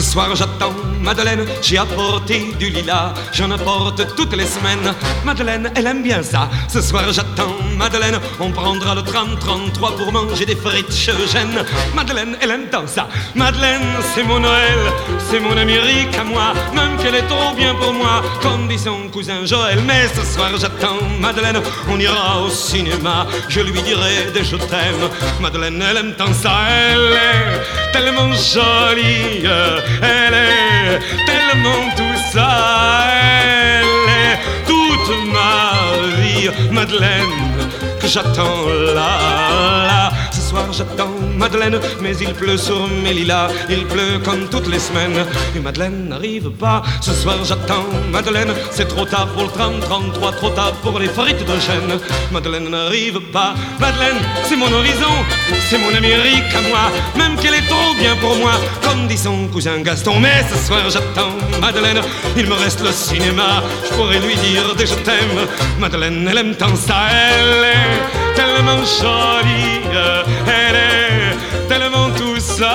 soir j'attends Madeleine, j'ai apporté du lilas, j'en apporte toutes les semaines. Madeleine, elle aime bien ça. Ce soir j'attends Madeleine, on prendra le tram 33 pour manger des frites chez Eugène. Madeleine, elle aime tant ça. Madeleine, c'est mon Noël, c'est mon Amérique à moi, même qu'elle est trop bien pour moi, comme dit son cousin Joël. Mais ce soir j'attends Madeleine, on ira au cinéma, je lui dirai des je t'aime. Madeleine, elle aime tant ça, elle est tellement jolie, elle est tellement tout ça, elle est toute ma vie, Madeleine, que j'attends là. Ce soir j'attends Madeleine, mais il pleut sur mes lilas, il pleut comme toutes les semaines, et Madeleine n'arrive pas. Ce soir j'attends Madeleine, c'est trop tard pour le tram 33, trop tard pour les frites de Gênes. Madeleine n'arrive pas. Madeleine, c'est mon horizon, c'est mon Amérique à moi, même qu'elle est trop bien pour moi, comme dit son cousin Gaston. Mais ce soir j'attends Madeleine, il me reste le cinéma, je pourrais lui dire des je t'aime. Madeleine, elle aime tant ça, elle est tellement jolie, elle est tellement tout ça,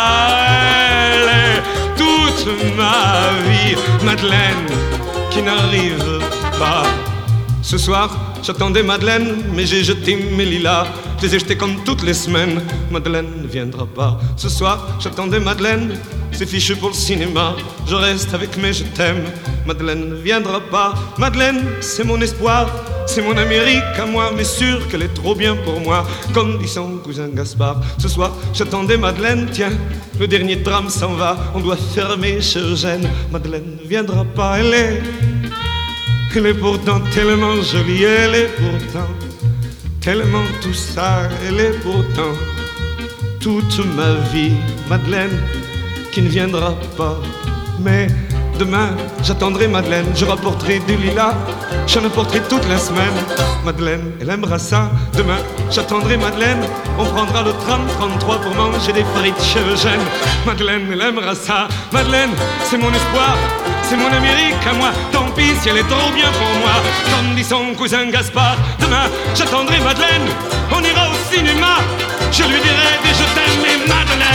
elle est toute ma vie, Madeleine, qui n'arrive pas. Ce soir, j'attendais Madeleine, mais j'ai jeté mes lilas, je les ai jetés comme toutes les semaines. Madeleine ne viendra pas. Ce soir, j'attendais Madeleine, c'est fichu pour le cinéma, je reste avec mes je t'aime. Madeleine ne viendra pas. Madeleine, c'est mon espoir, c'est mon Amérique à moi, mais sûr qu'elle est trop bien pour moi, comme dit son cousin Gaspard. Ce soir, j'attendais Madeleine, tiens, le dernier tram s'en va, on doit fermer chez Eugène. Madeleine ne viendra pas, elle est pourtant tellement jolie, elle est pourtant tellement tout ça, elle est pourtant toute ma vie, Madeleine, qui ne viendra pas. Mais demain, j'attendrai Madeleine, je rapporterai du lilas, j'en apporterai toute la semaine. Madeleine, elle aimera ça. Demain, j'attendrai Madeleine, on prendra le tram 33 pour manger des frites chez Eugène. Madeleine, elle aimera ça. Madeleine, c'est mon espoir, c'est mon Amérique à moi, tant pis si elle est trop bien pour moi, comme dit son cousin Gaspard. Demain, j'attendrai Madeleine, on ira au cinéma, je lui dirai des je t'aime. Et Madeleine,